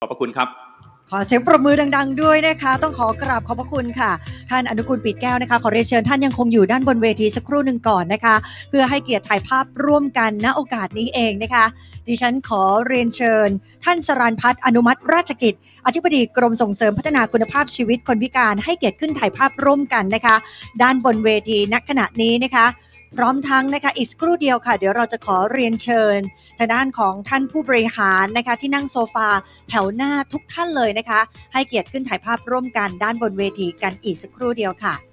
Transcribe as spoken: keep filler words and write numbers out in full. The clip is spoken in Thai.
ขอบพระคุณครับขอเสียงปรบมือดังๆด้วยนะคะต้องขอกราบขอบพระคุณค่ะท่านอนุกูลปิดแก้วนะคะขอเรียนเชิญท่านยังคงอยู่ด้านบนเวทีสักครู่หนึ่งก่อนนะคะเพื่อให้เกียรติถ่ายภาพร่วมกันณโอกาสนี้เองนะคะดิฉันขอเรียนเชิญท่านสรัญพัฒน์อนุมัติราชกิจอธิบดีกรมส่งเสริมพัฒนาคุณภาพชีวิตคนพิการให้เกียรติขึ้นถ่ายภาพร่วมกันนะคะด้านบนเวทีณขณะนี้นะคะพร้อมทั้งนะคะอีกสักครู่เดียวค่ะเดี๋ยวเราจะขอเรียนเชิญทางด้านของท่านผู้บริหารนะคะที่นั่งโซฟาแถวหน้าทุกท่านเลยนะคะให้เกียรติขึ้นถ่ายภาพร่วมกันด้านบนเวทีกันอีกสักครู่เดียวค่ะ